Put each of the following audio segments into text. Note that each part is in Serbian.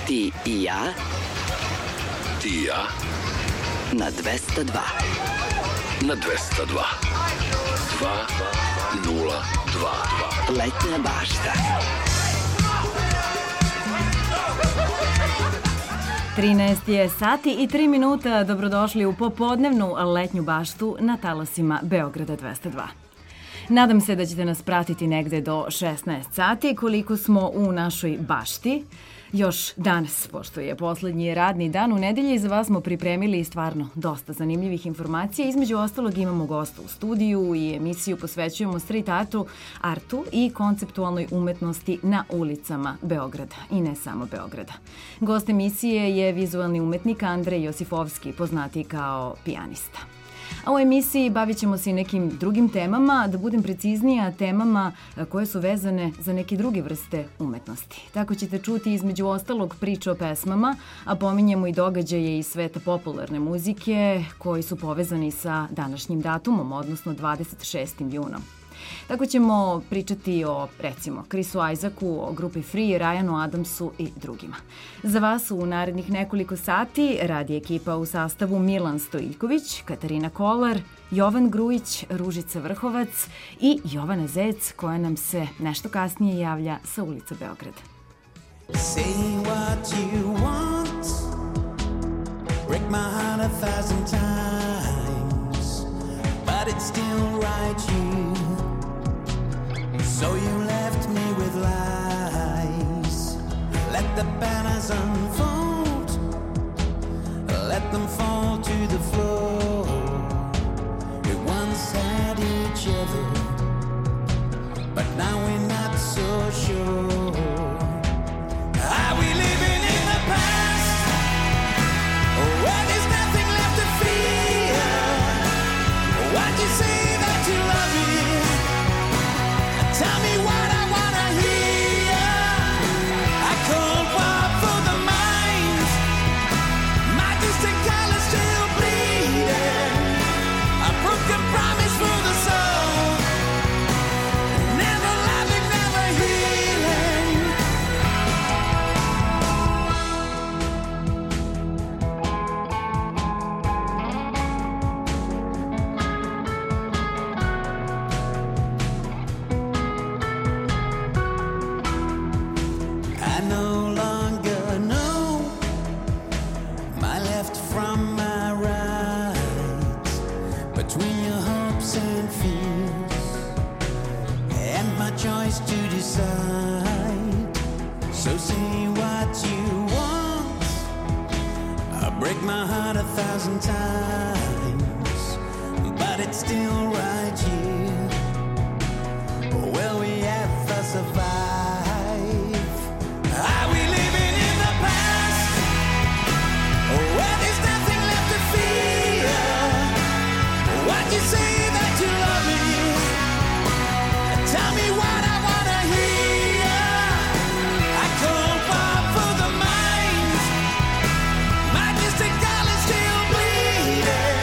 Ti i ja. Ti i ja. Na 202. Na 202. 202. Letnja bašta. 13 je sati i 3 minuta. Dobrodošli u popodnevnu letnju baštu na talasima Beograda 202. Nadam se da ćete nas pratiti negde do 16 sati koliko smo u našoj bašti. Još danas, pošto je poslednji radni dan u nedelji, za vas smo pripremili stvarno dosta zanimljivih informacija. Između ostalog imamo gosta u studiju i emisiju posvećujemo street artu i konceptualnoj umetnosti na ulicama Beograda i ne samo Beograda. Gost emisije je vizualni umetnik Andrej Josifovski, poznati kao pijanista. A u emisiji bavit ćemo se i nekim drugim temama, da budem preciznija, temama koje su vezane za neke druge vrste umetnosti. Tako ćete čuti između ostalog priče o pesmama, a pominjemo i događaje iz sveta popularne muzike koji su povezani sa današnjim datumom, odnosno 26. junom. Tako ćemo pričati o, recimo, Chrisu Isaacu, o grupi Free, Ryanu Adamsu i drugima. Za vas u narednih nekoliko sati radi ekipa u sastavu Milan Stojiljković, Katarina Kolar, Jovan Grujić, Ružica Vrhovac i Jovana Zec, koja nam se nešto kasnije javlja sa ulica Beograda. Say what you want, break my heart 1,000 times, but it's still right you. So you left me with lies. Let the banners unfold, let them fall to the floor. We once had each other, but now we're not so sure. Are we living in the past, where there's nothing left to fear? Why'd you say that you love me? Tell me what I wanna hear. I cold war for the mind, my distant colors still bleeding. A broken promise for the soul, never loving, never healing. I no longer know my left from my right, between your hopes and fears, and my choice to decide. So say what you want, I'll break my heart 1,000 times, but it's still right here. Will we ever survive? Are we living in the past, where there's nothing left to fear? Why'd you say that you love me? Tell me what I wanna hear. I cold war for the mind, my distant colors still bleeding.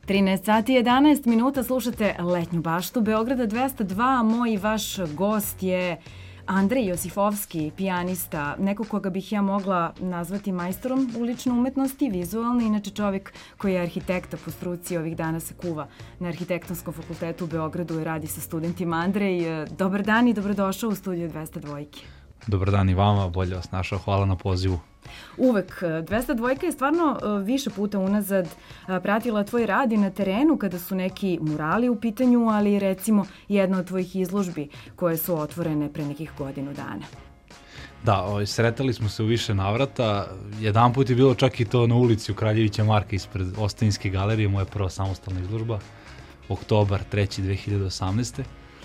13 sati i 11 minuta, slušate Letnju baštu Beograda 202. Moj i vaš gost je Andrej Josifovski, pijanista, neko koga bih ja mogla nazvati majstorom ulične umetnosti, vizualni, inače čovjek koji je arhitekta po struci, ovih dana se kuva na Arhitektonskom fakultetu u Beogradu i radi sa studentima. Andrej, dobar dan i dobrodošao u studiju 202. Dobar dan i vama, bolje vas našao, hvala na pozivu. Uvek. 202 je stvarno više puta unazad pratila tvoj rad i na terenu kada su neki murali u pitanju, ali recimo jedna od tvojih izložbi koje su otvorene pre nekih godinu dana. Da, sretali smo se u više navrata. Jedan put je bilo čak i to na ulici u Kraljevića Marka ispred Ostavinske galerije, moja prva samostalna izložba, oktobar 3. 2018.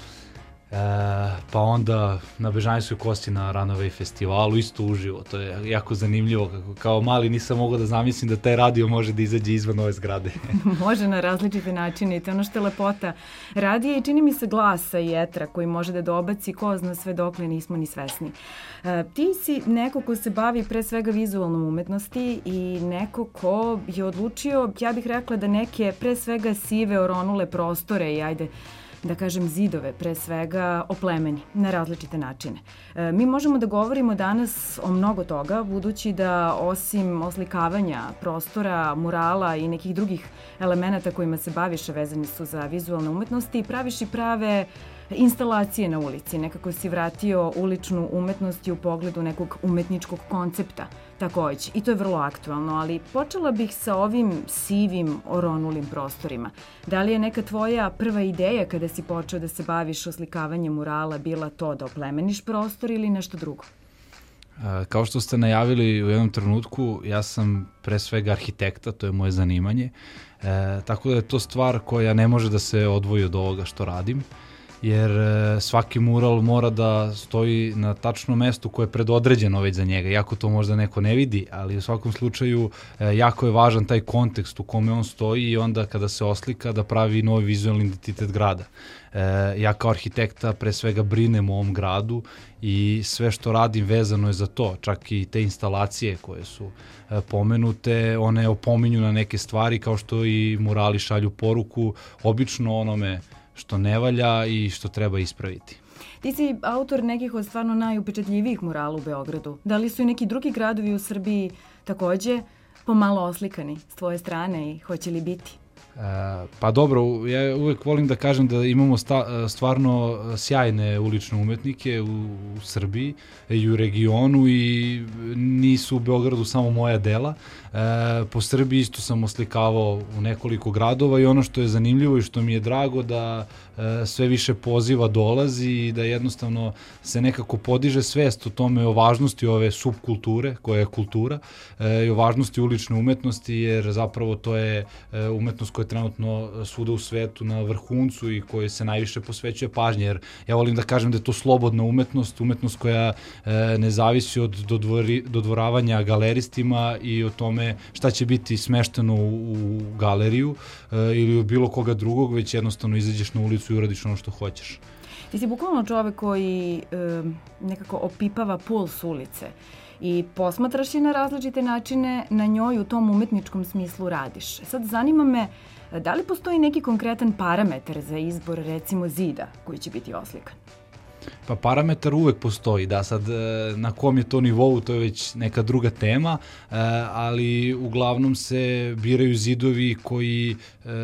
Pa onda na Bežanijskoj kosti na Runaway festivalu, isto uživo, to je jako zanimljivo, kao mali nisam mogao da zamislim da taj radio može da izađe izvan ove zgrade. Može na različite načine i to je ono što je lepota radija i čini mi se glasa i etra koji može da dobaci ko zna sve dokle nismo ni svesni. Ti si neko ko se bavi pre svega vizualnom umetnosti i neko ko je odlučio, ja bih rekla da neke pre svega sive oronule prostore i ajde da kažem zidove, pre svega oplemeni na različite načine. Mi možemo da govorimo danas o mnogo toga, budući da osim oslikavanja prostora, murala i nekih drugih elemenata kojima se baviš, vezani su za vizualne umetnosti, praviš i prave instalacije na ulici. Nekako si vratio uličnu umetnost u pogledu nekog umetničkog koncepta takođe. I to je vrlo aktualno, ali počela bih sa ovim sivim oronulim prostorima. Da li je neka tvoja prva ideja kada si počeo da se baviš oslikavanjem murala bila to da oplemeniš prostor ili nešto drugo? Kao što ste najavili u jednom trenutku, ja sam pre svega arhitekta, to je moje zanimanje, tako da je to stvar koja ne može da se odvoji od ovoga što radim, jer svaki mural mora da stoji na tačnom mestu koje je predodređeno već za njega, iako to možda neko ne vidi, ali u svakom slučaju jako je važan taj kontekst u kome on stoji i onda kada se oslika da pravi novi vizualni identitet grada. Ja kao arhitekta pre svega brinem o ovom gradu i sve što radim vezano je za to, čak i te instalacije koje su pomenute, one opominju na neke stvari kao što i murali šalju poruku, obično onome što ne valja i što treba ispraviti. Ti si autor nekih od stvarno najupečatljivijih murala u Beogradu. Da li su i neki drugi gradovi u Srbiji takođe pomalo oslikani s tvoje strane i hoće li biti? Pa dobro, ja uvek volim da kažem da imamo stvarno sjajne ulične umetnike u Srbiji i u regionu i nisu u Beogradu samo moja dela. Po Srbiji isto sam oslikavao u nekoliko gradova i ono što je zanimljivo i što mi je drago da sve više poziva dolazi i da jednostavno se nekako podiže svest o tome, o važnosti ove subkulture koja je kultura i o važnosti ulične umetnosti, jer zapravo to je umetnost koja je trenutno svuda u svetu na vrhuncu i koji se najviše posvećuje pažnje, jer ja volim da kažem da je to slobodna umetnost, umetnost koja ne zavisi od dodvoravanja galeristima i o tome šta će biti smešteno u galeriju ili u bilo koga drugog, već jednostavno izađeš na ulicu i uradiš ono što hoćeš. Ti si bukvalno čovek koji nekako opipava puls ulice i posmatraš je na različite načine, na njoj u tom umetničkom smislu radiš. Sad zanima me, da li postoji neki konkretan parametar za izbor recimo zida koji će biti oslikan? Pa parametar uvek postoji, da sad na kom je to nivou, to je već neka druga tema, ali uglavnom se biraju zidovi koji,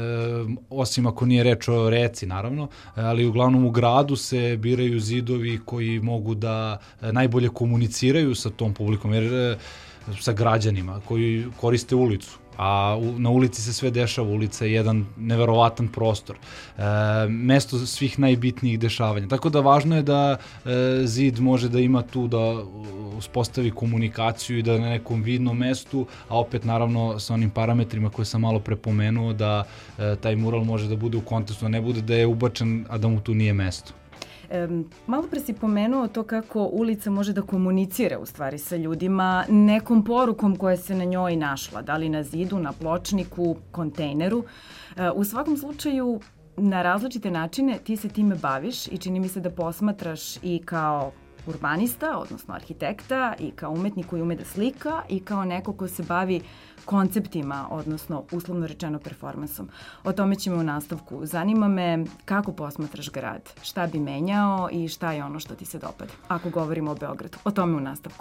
osim ako nije reč o reci naravno, ali uglavnom u gradu se biraju zidovi koji mogu da najbolje komuniciraju sa tom publikom, jer sa građanima koji koriste ulicu. A na ulici se sve dešava, ulica je jedan neverovatan prostor, mesto svih najbitnijih dešavanja. Tako da važno je da zid može da ima tu da uspostavi komunikaciju i da na nekom vidnom mestu, a opet naravno sa onim parametrima koje sam malo prepomenuo, da taj mural može da bude u kontekstu, a ne bude da je ubačen, a da mu tu nije mesto. Malo pre si pomenuo to kako ulica može da komunicira u stvari sa ljudima nekom porukom koja se na njoj našla, da li na zidu, na pločniku, kontejneru. U svakom slučaju, na različite načine ti se time baviš i čini mi se da posmatraš i kao urbanista, odnosno arhitekta, i kao umetnik koji ume da slika, i kao neko ko se bavi konceptima, odnosno uslovno rečeno performansom. O tome ćemo u nastavku. Zanima me kako posmatraš grad, šta bi menjao i šta je ono što ti se dopada, ako govorimo o Beogradu. O tome u nastavku.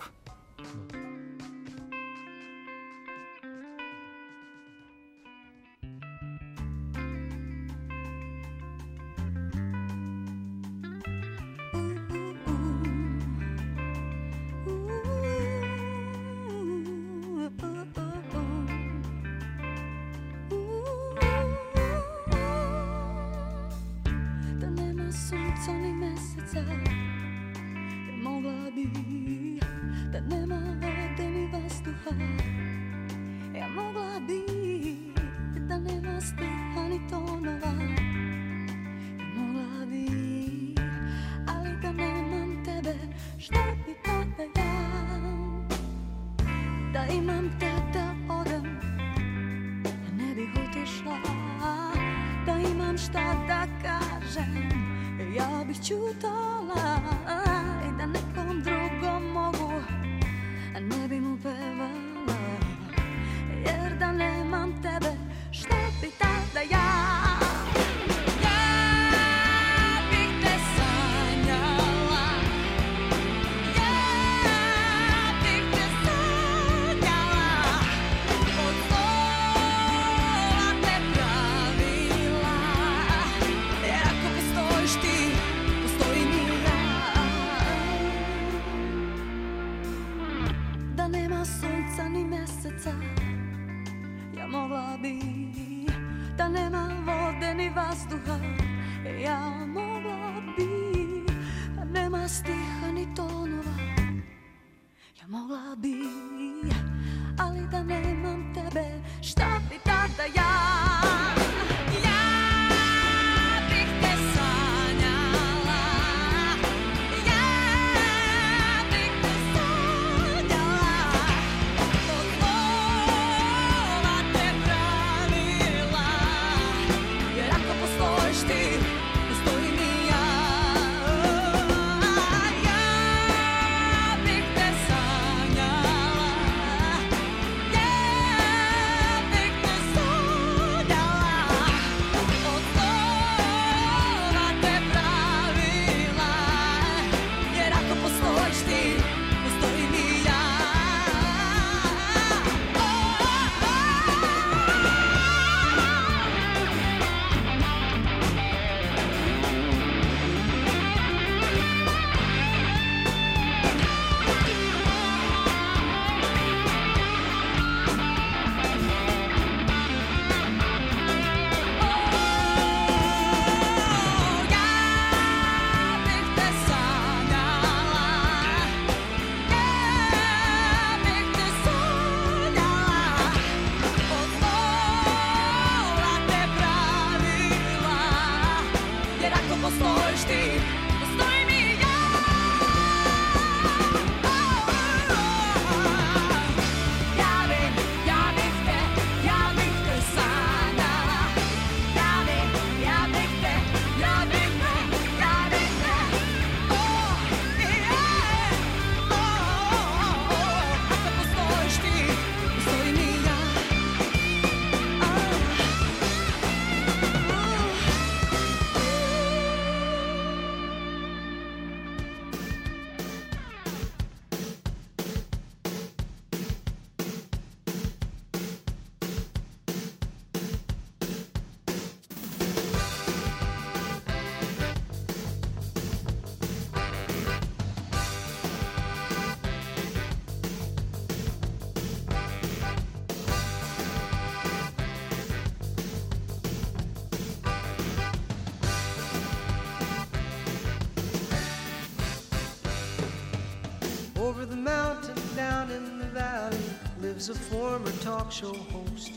Over the mountain, down in the valley, lives a former talk show host.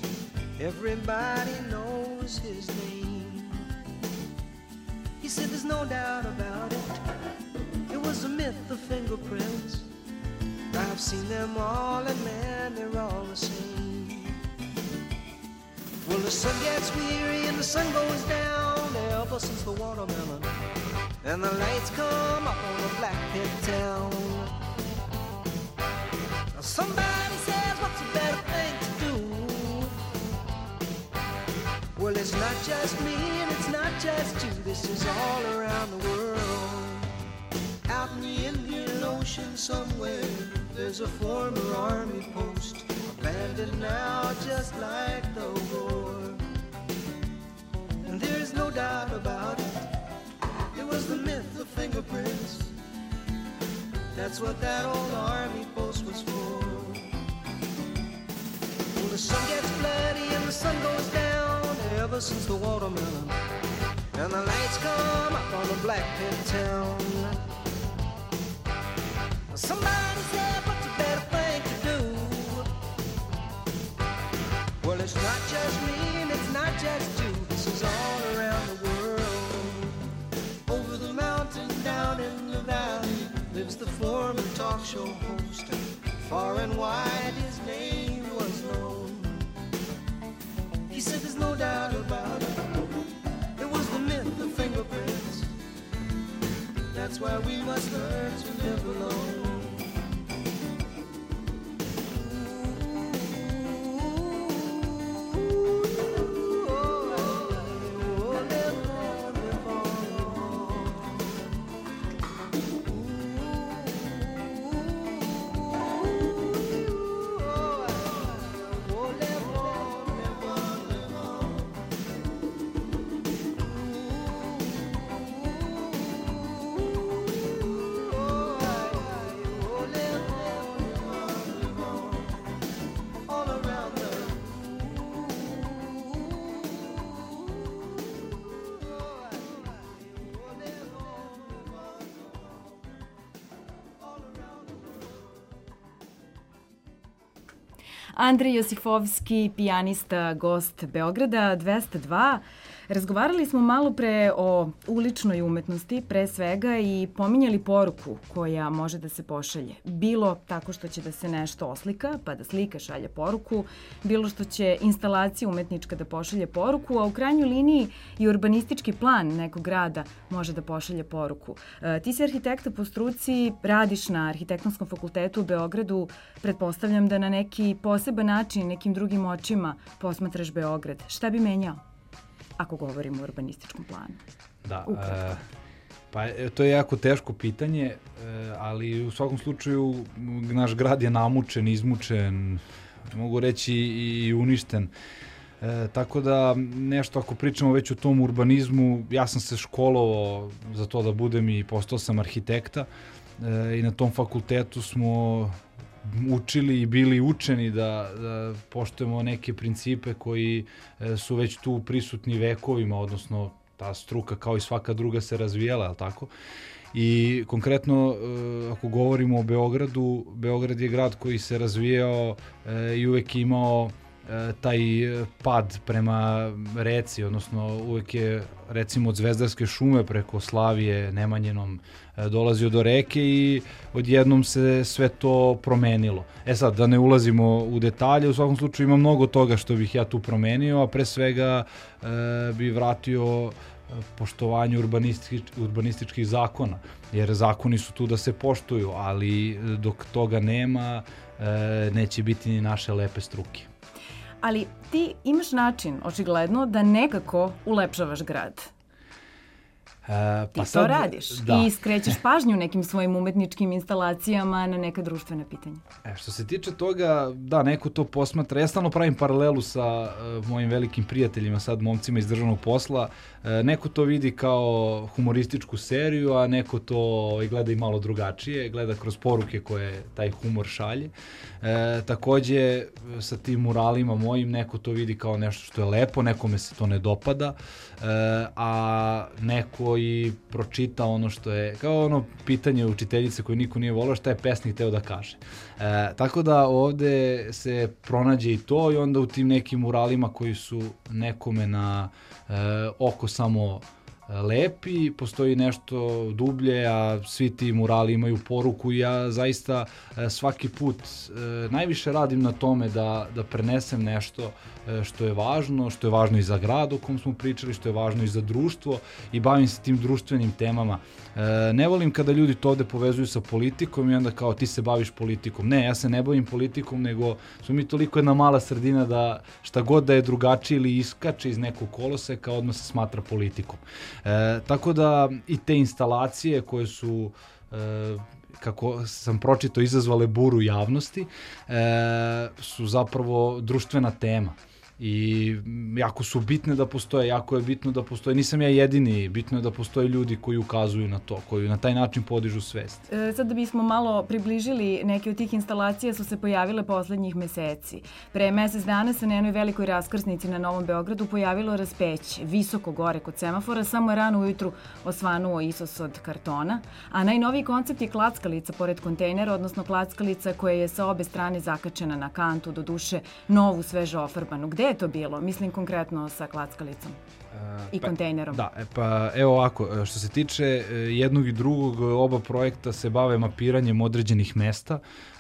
Everybody knows his name. He said there's no doubt about it. It was a myth, the fingerprints. I've seen them all, and man, they're all the same. Well, the sun gets weary and the sun goes down. Ever since the watermelon and the lights come up on a black pit town. Now somebody says, what's a better thing to do? Well, it's not just me and it's not just you. This is all around the world. Out in the Indian Ocean somewhere, there's a former army post, abandoned now just like the war. And there's no doubt about it, it was the myth of fingerprints. That's what that old army post was for. Well, the sun gets bloody and the sun goes down ever since the watermelon, and the lights come up on the black pit town. Somebody said, what's a better thing to do? Well, it's not just me and it's not just you. This is all around the world. Over the mountain, down in the valley, lives the former talk show host. Far and wide his name was known. He said there's no doubt about it, it was the myth of fingerprints. That's why we must learn to live alone. Andrej Josifovski, pijanista, gost Beograda 202. Razgovarali smo malo pre o uličnoj umetnosti, pre svega, i pominjali poruku koja može da se pošalje. Bilo tako što će da se nešto oslika, pa da slika šalje poruku, bilo što će instalacija umetnička da pošalje poruku, a u krajnjoj liniji i urbanistički plan nekog grada može da pošalje poruku. Ti si arhitekta po struci, radiš na Arhitektonskom fakultetu u Beogradu, pretpostavljam da na neki poseban način, nekim drugim očima posmatraš Beograd. Šta bi menjao ako govorimo o urbanističkom planu? Da, pa to je jako teško pitanje, ali u svakom slučaju naš grad je namučen, izmučen, mogu reći i uništen. Tako da nešto ako pričamo već o tom urbanizmu, ja sam se školovao za to da budem i postao sam arhitekta i na tom fakultetu smo učili i bili učeni da poštujemo neke principe koji su već tu prisutni vekovima, odnosno ta struka kao i svaka druga se razvijala, je li tako? I konkretno, ako govorimo o Beogradu, Beograd je grad koji se razvijao i uvek imao taj pad prema reci, odnosno uvek je recimo od Zvezdarske šume preko Slavije Nemanjinom dolazio do reke i odjednom se sve to promenilo. Sad, da ne ulazimo u detalje, u svakom slučaju ima mnogo toga što bih ja tu promenio, a pre svega bi vratio poštovanje urbanističkih zakona, jer zakoni su tu da se poštuju, ali dok toga nema, neće biti ni naše lepe struke. Ali ti imaš način, očigledno, da nekako ulepšavaš grad. Ti to radiš i skrećeš pažnju nekim svojim umetničkim instalacijama na neka društvena pitanja. Što se tiče toga, da, neko to posmatra. Ja stalno pravim paralelu sa mojim velikim prijateljima, sad momcima iz državnog posla. Neko to vidi kao humorističku seriju, a neko to gleda i malo drugačije, gleda kroz poruke koje taj humor šalje. Takođe, sa tim muralima mojim, neko to vidi kao nešto što je lepo, nekome se to ne dopada, a neko i pročita ono što je, kao ono pitanje učiteljice koje niko nije volao, šta je pesnik hteo da kaže. Tako da ovde se pronađe i to i onda u tim nekim muralima koji su nekome na oko samo lepi, postoji nešto dublje, a svi ti murali imaju poruku i ja zaista svaki put najviše radim na tome da prenesem nešto što je važno i za grad o kom smo pričali, što je važno i za društvo i bavim se tim društvenim temama. Ne volim kada ljudi to ovde povezuju sa politikom i onda kao ti se baviš politikom. Ne, ja se ne bavim politikom, nego smo mi toliko jedna mala sredina da šta god da je drugačije ili iskače iz nekog koloseka, odmah se smatra politikom. Tako da i te instalacije koje su kako sam pročitao, izazvale buru javnosti, su zapravo društvena tema. I jako su bitne da postoje, jako je bitno da postoje, nisam ja jedini, bitno je da postoje ljudi koji ukazuju na to, koji na taj način podižu svest. Sad da bismo malo približili, neke od tih instalacija su se pojavile poslednjih meseci. Pre mesec dana se na jednoj velikoj raskrsnici na Novom Beogradu pojavilo raspeće, visoko gore kod semafora, samo je rano ujutru osvanuo Isus od kartona, a najnoviji koncept je klackalica pored kontejnera, odnosno klackalica koja je sa obe strane zakačena na kantu, do duše novu, svežo ofarbanu. Gde je to bilo? Mislim konkretno sa klackalicom i kontejnerom. Da, pa evo ovako, što se tiče jednog i drugog, oba projekta se bave mapiranjem određenih mesta.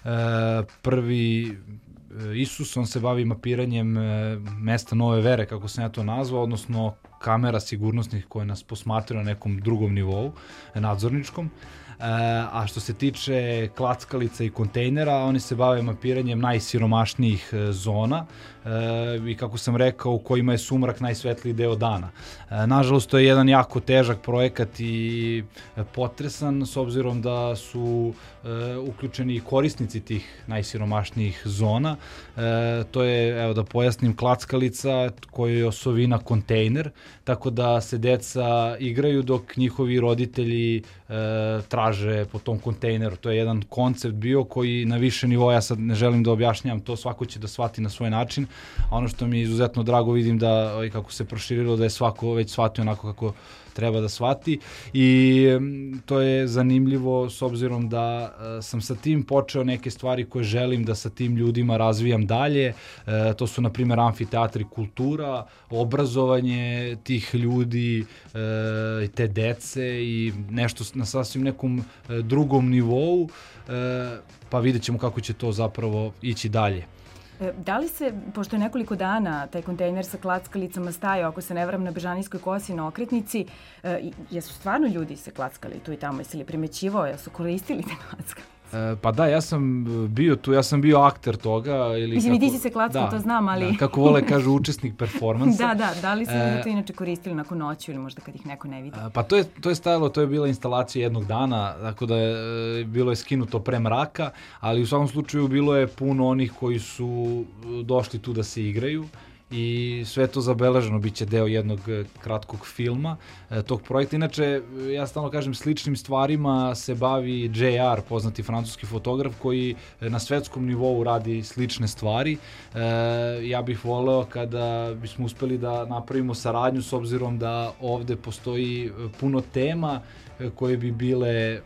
Prvi Isus, on se bavi mapiranjem mesta Nove Vere, kako sam ja to nazvao, odnosno kamera sigurnosnih koje nas posmatraju na nekom drugom nivou, nadzorničkom. A što se tiče klackalica i kontejnera, oni se bave mapiranjem najsiromašnijih zona i kako sam rekao, u kojima je sumrak najsvetliji deo dana. Nažalost, to je jedan jako težak projekat i potresan, s obzirom da su uključeni i korisnici tih najsiromašnijih zona. To je, evo da pojasnim, klackalica koja je osovina kontejner, tako da se deca igraju dok njihovi roditelji traže po tom kontejneru. To je jedan koncept bio koji na više nivoa, ja sad ne želim da objašnjam to, svako će da shvati na svoj način, a ono što mi je izuzetno drago, vidim da kako se proširilo, da je svako već shvatio onako kako treba da shvati i to je zanimljivo s obzirom da sam sa tim počeo neke stvari koje želim da sa tim ljudima razvijam dalje. To su na primjer amfiteatri kultura, obrazovanje tih ljudi, te dece i nešto na sasvim nekom drugom nivou, pa vidjet ćemo kako će to zapravo ići dalje. Da li se, pošto je nekoliko dana taj kontejner sa klackalicama stajao, ako se ne varam, na Bežanijskoj kosi na okretnici, jesu stvarno ljudi se klackali tu i tamo, jesi li primećivao, jesu koristili te klackalice? Pa da, ja sam bio tu, ja sam bio akter toga. Mislim, i ti si se klackao, to znam, ali... Da, kako vole kažu, učesnik performansa. Da li se to inače koristili nakon noću ili možda kad ih neko ne vidi? Pa to je stajalo, to je bila instalacija jednog dana, tako da bilo je skinuto pre mraka, ali u svakom slučaju bilo je puno onih koji su došli tu da se igraju. I sve to zabeleženo, bit će deo jednog kratkog filma tog projekta. Inače, ja stalno kažem, sličnim stvarima se bavi JR, poznati francuski fotograf, koji na svetskom nivou radi slične stvari. Ja bih voleo kada bismo uspeli da napravimo saradnju, s obzirom da ovde postoji puno tema koje bi bile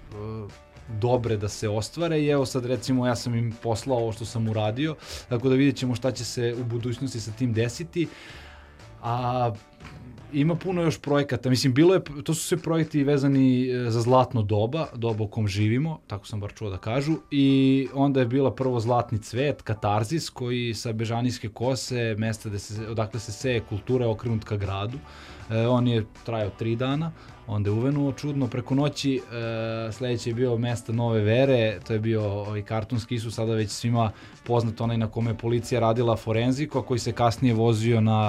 dobre da se ostvare i evo sad recimo ja sam im poslao ovo što sam uradio, tako da vidjet ćemo šta će se u budućnosti sa tim desiti. A ima puno još projekata, mislim to su sve projekti vezani za zlatno doba u kom živimo, tako sam bar čuo da kažu, i onda je bila prvo Zlatni cvet, Katarzis, koji sa Bežanijske kose, mesta odakle se seje kultura, je okrenut ka gradu. On je trajao 3 dana, onda je uvenuo čudno preko noći. Sledeće je bio mesta Nove Vere, to je bio kartonski Isus, sada već svima poznat, onaj na kome je policija radila forenziku, a koji se kasnije vozio na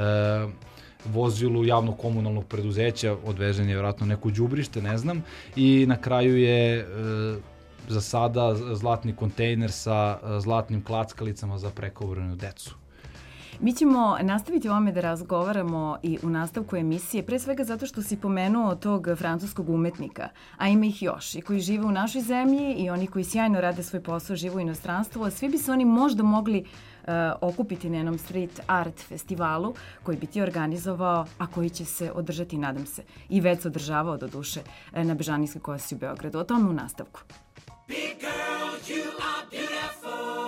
vozilu javnog komunalnog preduzeća, odvežen je vjerojatno neko đubrište, ne znam, i na kraju je za sada zlatni kontejner sa zlatnim klackalicama za prekobrojnu decu. Mi ćemo nastaviti o ovome da razgovaramo i u nastavku emisije, pre svega zato što si pomenuo tog francuskog umetnika, a ima ih još, i koji žive u našoj zemlji i oni koji sjajno rade svoj posao, žive u inostranstvu, a svi bi se oni možda mogli okupiti na jednom street art festivalu koji bi ti organizovao, a koji će se održati, nadam se, i već se održavao do duše na Bežanijskoj kosi u Beogradu. O tome u nastavku. Big girl, you are beautiful.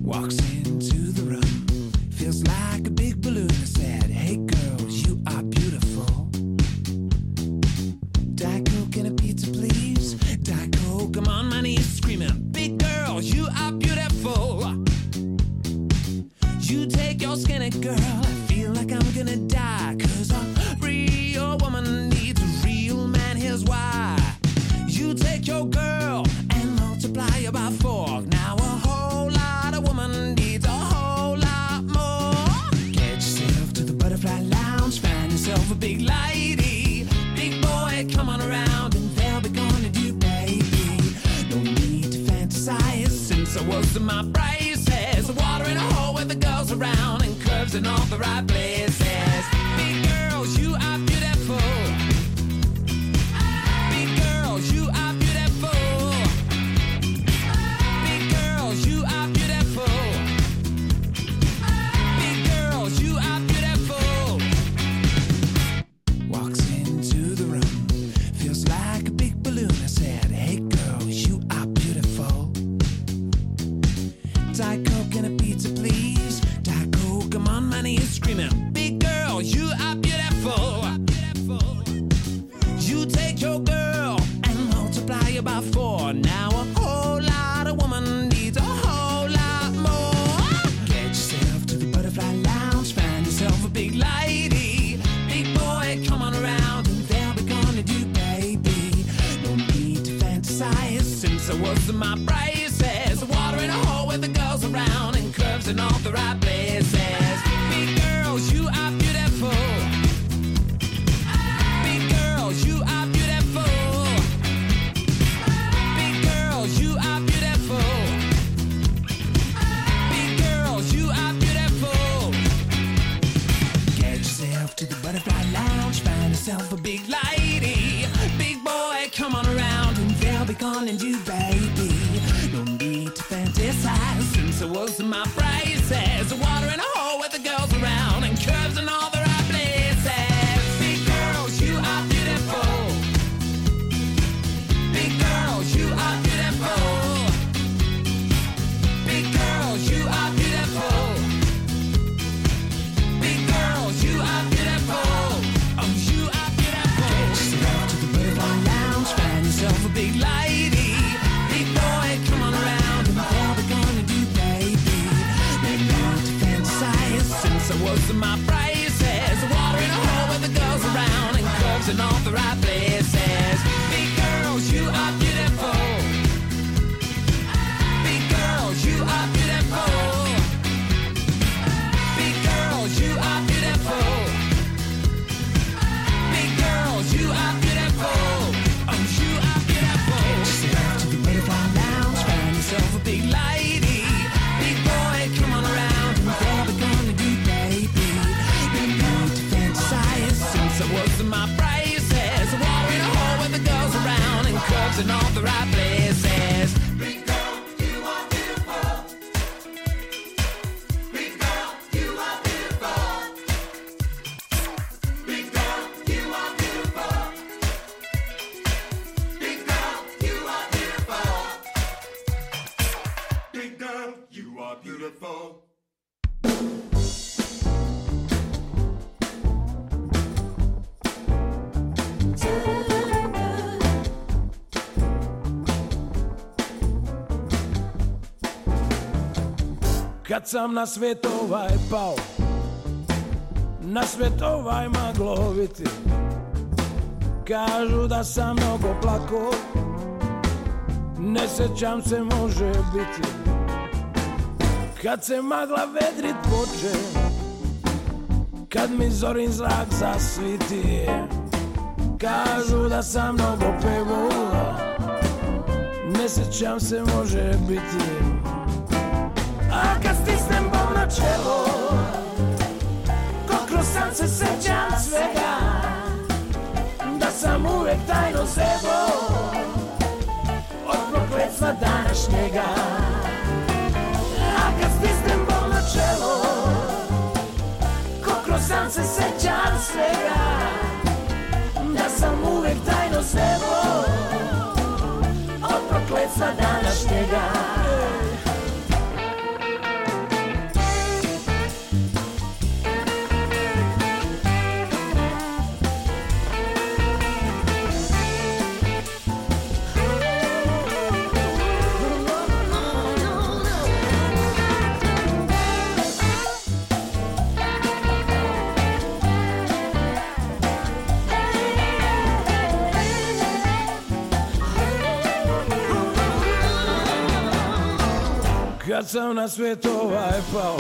Walks into the room, feels like a big balloon. I said, hey girls, you are beautiful. Diet Coke and a pizza, please. Diet Coke, I'm on my knees screaming, big girls, you are beautiful. You take your skinny girl, I feel like I'm gonna die. Cause a real woman needs a real man, here's why. You take your girl and multiply her by 4. Now a whole lot of woman needs a whole lot more. Get yourself to the butterfly lounge, find yourself a big lady. Big boy, come on around and they'll be gonna do, baby. No need to fantasize since I was in my braces. Water in a hole with the girls around and curves in all the right places. Big girls, you are beautiful. Big girls, you are beautiful. Big girls, you are beautiful. Big girls, you are beautiful. Walks into the room, feels like a big balloon. I said, hey girls, you are beautiful. Diet Coke and a pizza, please. Diet Coke, I'm on my knees screaming, big girl, you are beautiful. You take your girl and multiply her by 4. Now a whole lot of woman needs a whole lot more. Get yourself to the butterfly lounge, find yourself a big lady. Big boy, come on around and they'll be gonna do, baby. No need to fantasize since I was in my braces. Water in a hole with the girls around and curves in all the right places. Big girls, you are beautiful. Big girls, you are beautiful. Big girls, you are beautiful. Big girls, you are beautiful. Get yourself to the butterfly lounge, find yourself a big lady. Big boy, come on around and they'll be calling you, baby. No need to fantasize since I was in my braces. Water in a hole with the girls around and curves in all the right places. Big girls, you are beautiful. Big girls, you are beautiful. Big girls, you are beautiful. Big girls, you are beautiful. Oh, you are beautiful. Get yourself to the butterfly lounge, find yourself a big lady. Big boy, come on around and they'll be gonna do, baby. No need to fantasize since I was in my braces. Water in a hole with the girls around and curves in all the right places. Big girls, you are beautiful. Big girls, you are beautiful. Big girls, you are beautiful. Big girls, you are beautiful. Oh, you are beautiful. Get yourself to the butterfly lounge, find yourself a big lady. Big boy, come on around and they'll be gonna do, baby. No need to fantasize since I was in my braces. Water in a hole with the girls around and curves in all the right places. Big girl, you are beautiful. Big girl, you are beautiful. Big girl, you are beautiful. Big girl, you are beautiful. Big girl, you are beautiful. Kad sam na svet ovaj pao, na svet ovaj magloviti, kažu da sam mnogo plako, ne sećam se, može biti. Kad se magla vedrit poče, kad mi zorin zrak zasviti, kažu da sam mnogo pevo, ne sećam se, može biti. A kad stisnem bol na čelo, ko kroz san se sećam svega, da sam uvek tajno zebo od prokletstva današnjega. A kad stisnem bol na čelo, ko kroz san se sećam svega, da sam uvek tajno zebo od prokletstva današnjega. Kad sam na svijet ovaj pao,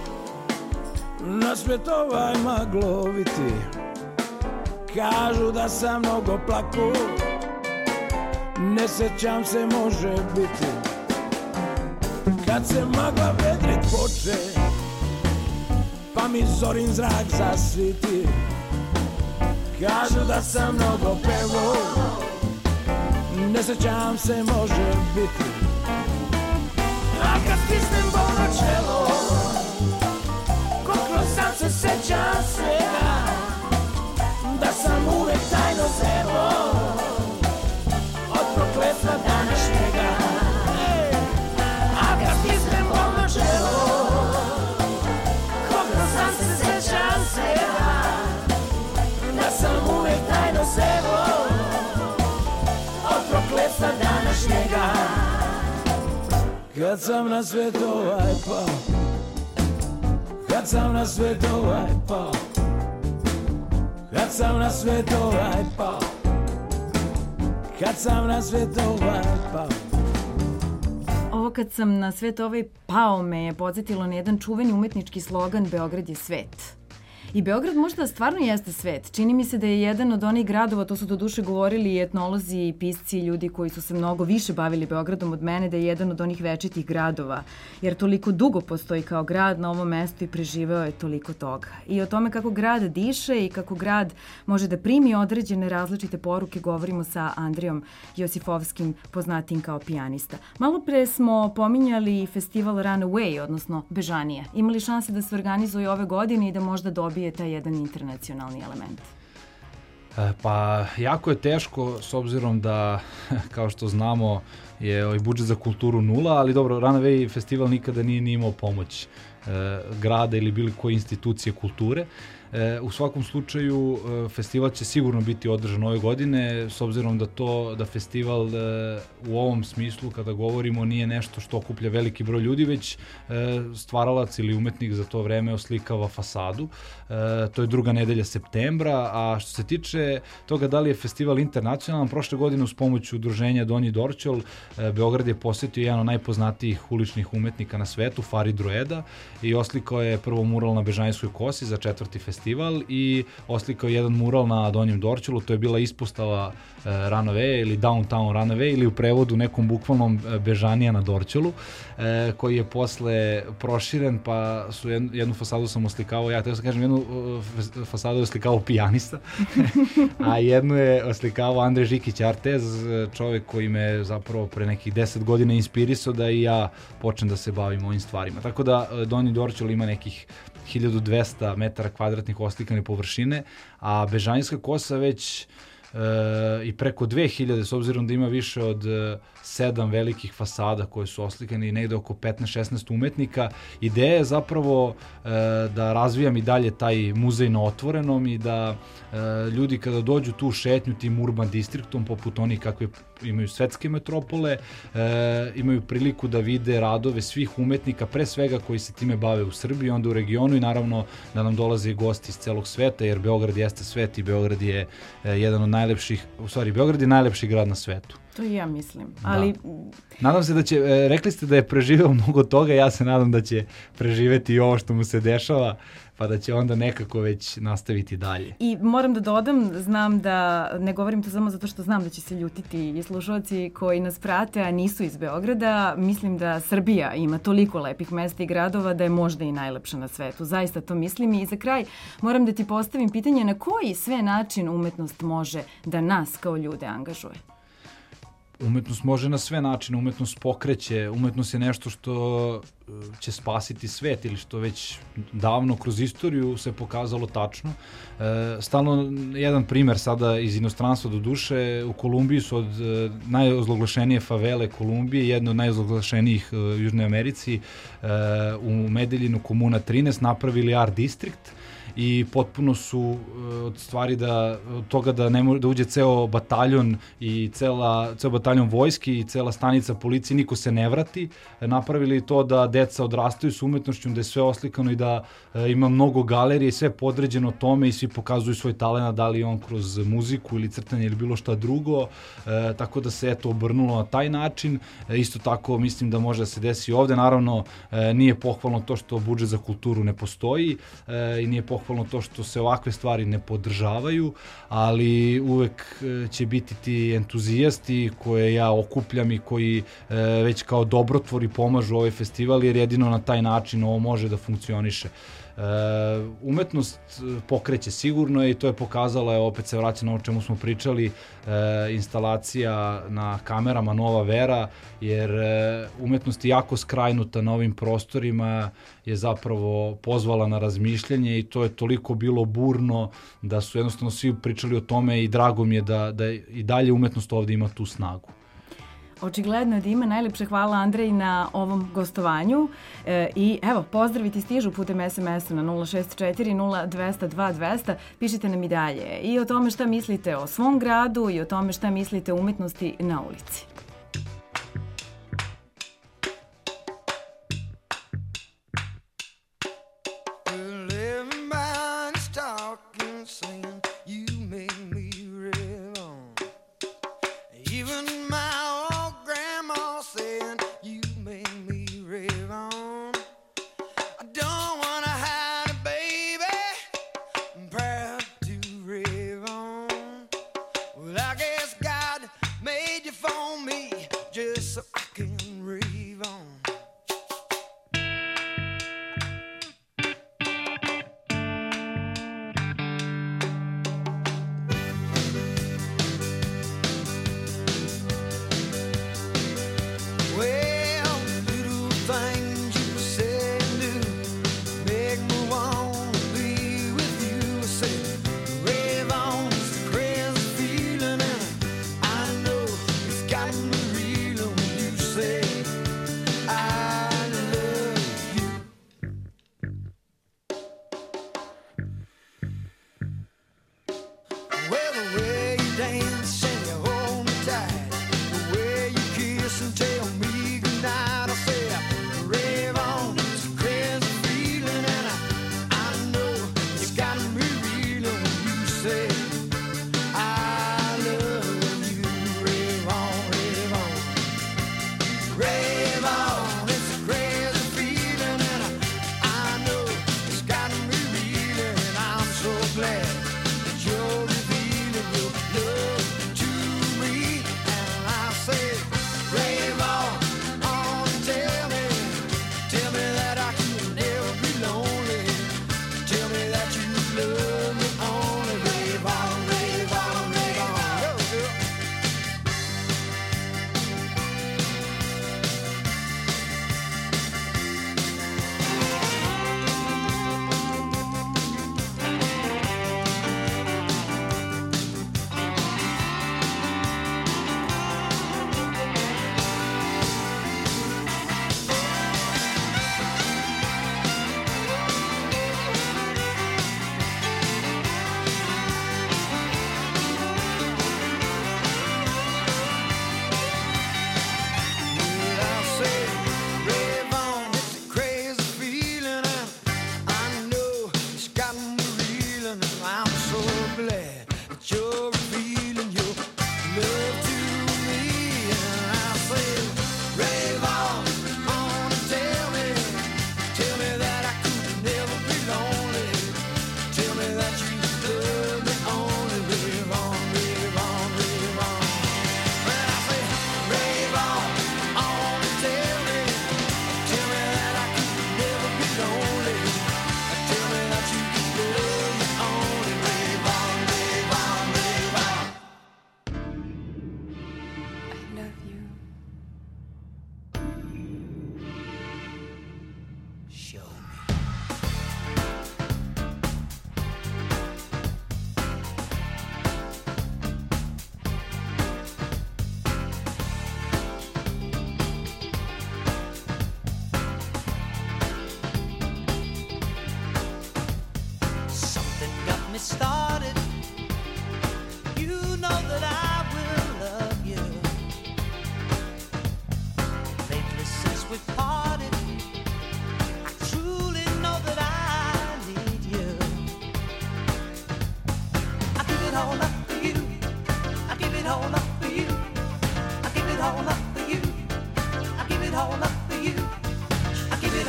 na svijet ovaj magloviti, kažu da sam mnogo plako, ne sjećam se, može biti. Kad se magla vedrit poče, pa mi zorin zrak zasviti, kažu da sam mnogo pevo, ne sjećam se, može biti. A kad stisnem bolno čelo, ko kroz san se sjećam svega, da sam uvek tajno zevo od prokletstva današnjega. A kad stisnem bolno čelo, ko kroz san se sjećam svega, da sam uvek tajno zevo od prokletstva današnjega. Kad sam na svijet ovaj pao, kad sam na svijet ovaj pao, kad sam na svijet ovaj pao, kad sam na svijet ovaj pao. Ovo kad sam na svet ovaj pao me je podsjetilo na jedan čuveni umetnički slogan Beograd je svet. I Beograd možda stvarno jeste svet. Čini mi se da je jedan od onih gradova, to su doduše govorili i etnolozi i pisci i ljudi koji su se mnogo više bavili Beogradom od mene, da je jedan od onih večitih gradova. Jer toliko dugo postoji kao grad na ovom mestu i preživeo je toliko toga. I o tome kako grad diše i kako grad može da primi određene različite poruke govorimo sa Andrijom Josifovskim, poznatim kao pijanista. Malo pre smo pominjali festival Runaway, odnosno Bežanije. Imali šanse da se organizuje ove godine i da možda dobije taj jedan internacionalni element? Pa jako je teško s obzirom da, kao što znamo, je ovaj budžet za kulturu nula, ali dobro, Runaway festival nikada nije imao pomoć grada ili bilo koje institucije kulture. U svakom slučaju festival će sigurno biti održan ove godine, s obzirom da festival u ovom smislu, kada govorimo, nije nešto što okuplja veliki broj ljudi, već stvaralac ili umetnik za to vreme oslikava fasadu. To je 2. nedelja septembra, a što se tiče toga da li je festival internacionalan, prošle godine uz pomoć udruženja Donji Dorćol Beograd je posjetio jedan od najpoznatijih uličnih umetnika na svetu, Farid Rueda, i oslikao je prvo mural na Bežanijskoj kosi za 4. festival i oslikao jedan mural na Donjem Dorćolu, to je bila ispostava Runaway ili Downtown Runaway ili u prevodu nekom bukvalnom Bežanija na Dorćolu, koji je posle proširen, pa su jednu fasadu sam oslikavao, ja teo sam kažem, jednu fasadu je oslikavao pijanista, a jednu je oslikavao Andrej Žikić Artez, čovjek koji me zapravo pre nekih 10 godina inspirisao da i ja počnem da se bavim ovim stvarima. Tako da Donji Dorćol ima nekih 1200 metara kvadratnih oslikane površine, a Bežanijska kosa već i preko 2000, s obzirom da ima više od 7 velikih fasada koje su oslikane i negde oko 15-16 umetnika. Ideja je zapravo da razvijam i dalje taj muzej na otvorenom i da ljudi kada dođu tu šetnju tim urban distriktom, poput onih kakve imaju svetske metropole, imaju priliku da vide radove svih umetnika, pre svega koji se time bave u Srbiji, onda u regionu, i naravno da nam dolaze gosti iz celog sveta, jer Beograd jeste svet i Beograd je jedan od najlepših, u stvari Beograd je najlepši grad na svetu. To i ja mislim, ali... Da. Nadam se da će, rekli ste da je preživeo mnogo toga, ja se nadam da će preživeti i ovo što mu se dešava, pa da će onda nekako već nastaviti dalje. I moram da dodam, znam da, ne govorim to samo zato što znam da će se ljutiti i slušalci koji nas prate, a nisu iz Beograda. Mislim da Srbija ima toliko lepih mesta i gradova da je možda i najlepša na svetu. Zaista to mislim. I za kraj moram da ti postavim pitanje na koji sve način umetnost može da nas kao ljude angažuje? Umetnost može na sve načine, umetnost pokreće, umetnost je nešto što će spasiti svet ili što već davno kroz istoriju se pokazalo tačno. Stalno jedan primer sada iz inostranstva do duše, u Kolumbiji su od najozloglašenije favele Kolumbije, jedne od najozloglašenijih u Južnoj Americi, u Medeljinu, komuna 13, napravili Art District i potpuno su od stvari od toga da ne može da uđe ceo bataljon i ceo bataljon vojski i cela stanica policije, niko se ne vrati, napravili to da deca odrastaju s umetnošću, da je sve oslikano i da ima mnogo galerije i sve podređeno tome i svi pokazuju svoj talent, da li on kroz muziku ili crtanje ili bilo šta drugo, tako da se eto obrnulo na taj način. Isto tako mislim da može da se desi ovde. Naravno, nije pohvalno to što budžet za kulturu ne postoji i nije pohvalno to što se ovakve stvari ne podržavaju, ali uvek će biti ti entuzijasti koje ja okupljam i koji već kao dobrotvori pomažu ovaj festival, jer jedino na taj način ovo može da funkcioniše. Umetnost pokreće sigurno i to je pokazala, opet se vraća na ovo čemu smo pričali, instalacija na kamerama Nova Vera, jer umetnost je jako skrajnuta na ovim prostorima, je zapravo pozvala na razmišljanje i to je toliko bilo burno da su jednostavno svi pričali o tome i drago mi je da i dalje umetnost ovde ima tu snagu. Očigledno je da ima. Najlepše hvala, Andrej, na ovom gostovanju. I evo, pozdraviti stižu putem SMS-a na 064 0200 200. Pišite nam i dalje i o tome šta mislite o svom gradu i o tome šta mislite o umetnosti na ulici.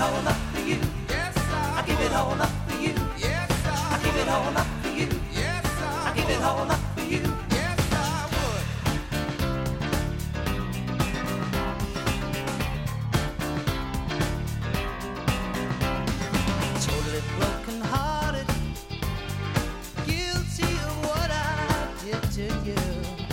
all up for you. Yes, I give it all up for you. Yes, I give it all up for you. Yes, I give it all up for you. Yes, I would. Totally broken-hearted, guilty of what I did to you.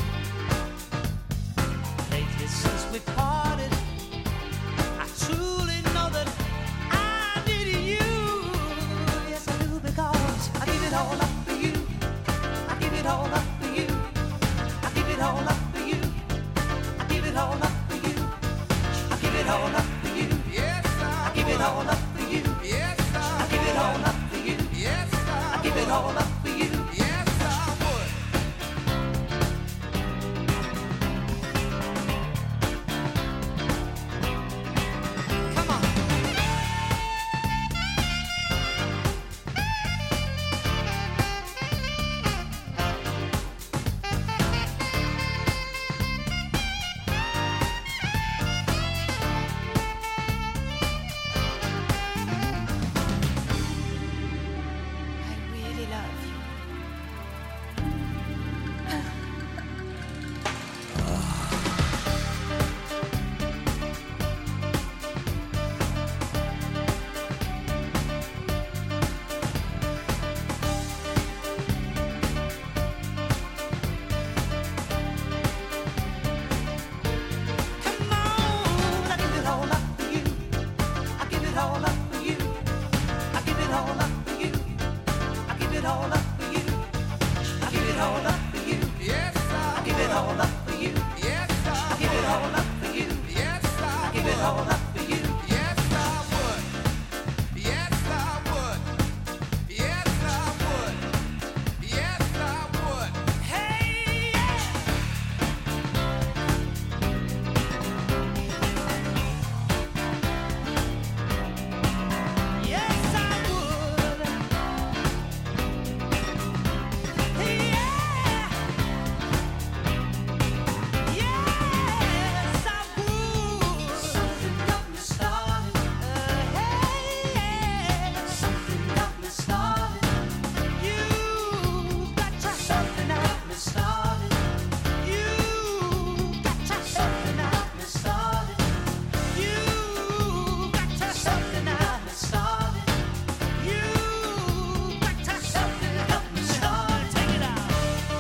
Lately since we parted, I truly know that I need you. Yes, I do, because I give it all up for you. I give it all up for you. I give it all up for you. I give it all up for you. I give it all up for you. Yes, I give it all up for you. Yes, I give it all up for you. Yes, I give it all up for you. Yes, I would. Come on. I really love you. Come on, I give it all up for you. I give it all up for you. I give it all up for you. I give it all up for you. I give it all up for you. Yes, I give it all up for you. Yes, I give it all up for you. Yes, I give it all up for you. Yes, I would. Yes, I would. Yes, I would. Yes, I would. Hey, yeah. Yes, I would. Yeah. Yes, I would. Something got me started. Hey, something got me started. You got to something got me started. You got to something got me started. You got to something got me started. You got to something got me started. Take it out.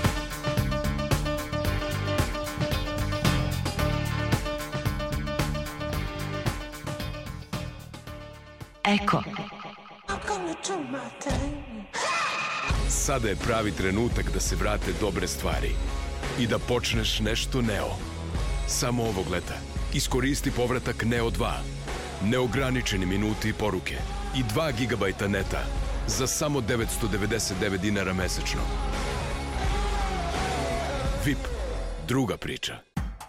Eko. I'm gonna do my thing. Sada je pravi trenutak da se vrate dobre stvari i da počneš nešto Neo. Samo ovog leta iskoristi povratak Neo 2. Neograničeni minuti i poruke i 2 GB neta za samo 999 dinara mesečno. VIP. Druga priča.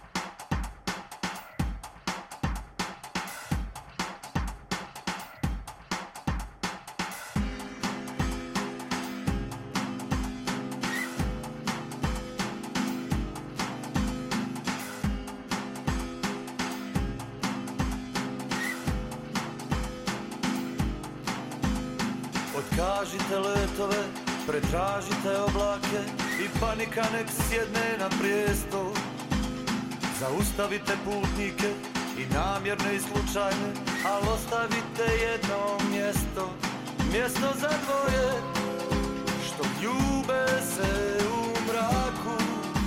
Otkažite letove, pretražite oblake i panika nek sjedne na prijesto. Zaustavite putnike i namjerne i slučajne, ali ostavite jedno mjesto. Mjesto za dvoje što ljube se u mraku.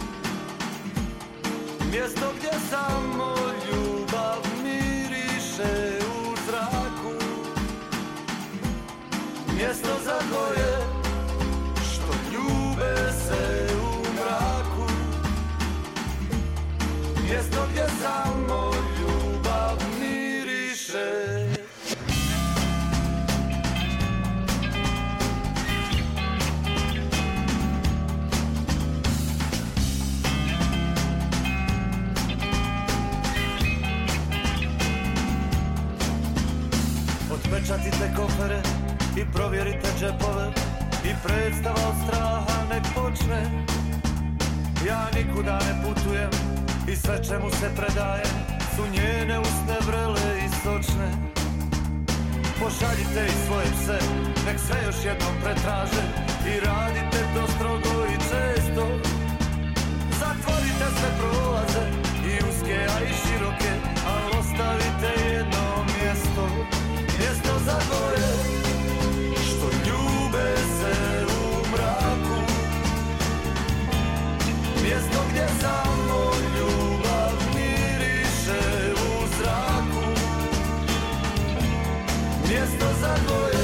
Mjesto gdje samo ljubav miriše u zraku. Mjesto za dvoje što ljube se u mraku. Mjesto gdje samo ljubav miriše. Otpečatite kofere i provjerite džepove i predstava od straha nek počne. Ja nikuda ne putujem i sve čemu se predajem su njene usne vrele i sočne. Pošaljite i svoje pse, nek sve još jednom pretraže i radite to strogo i često. Zatvorite sve prolaze i uske, a i široke, al ostavite jedno mjesto, mjesto za dvoje što ljube se u mraku, mjesto gdje samo ljubav miriše u zraku, mjesto za dvoje.